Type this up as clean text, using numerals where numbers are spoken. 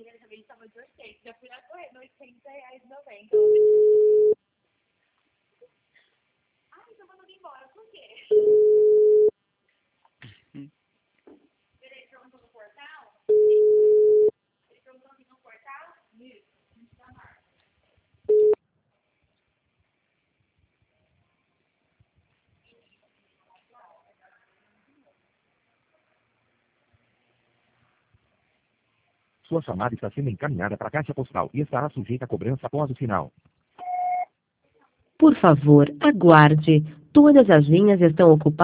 Sua chamada está sendo encaminhada para a caixa postal e estará sujeita a cobrança após o sinal. Por favor, aguarde. Todas as linhas estão ocupadas.